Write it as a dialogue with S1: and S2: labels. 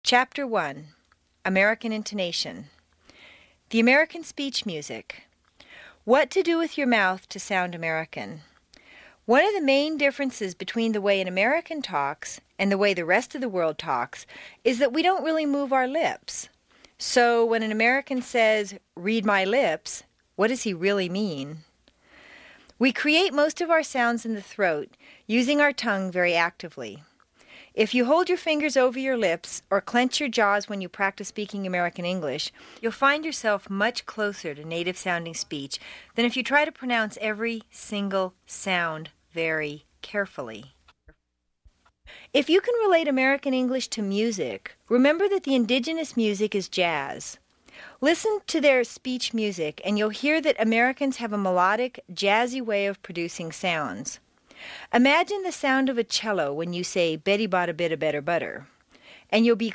S1: Chapter 1. American Intonation. The American Speech Music. What to do with your mouth to sound American. One of the main differences between the way an American talks and the way the rest of the world talks is that we don't really move our lips. So when an American says, "read my lips," what does he really mean? We create most of our sounds in the throat using our tongue very actively. If you hold your fingers over your lips or clench your jaws when you practice speaking American English, you'll find yourself much closer to native-sounding speech than if you try to pronounce every single sound very carefully. If you can relate American English to music, remember that the indigenous music is jazz. Listen to their speech music and you'll hear that Americans have a melodic, jazzy way of producing sounds. Imagine the sound of a cello when you say "Betty bought a bit of better butter," and you'll be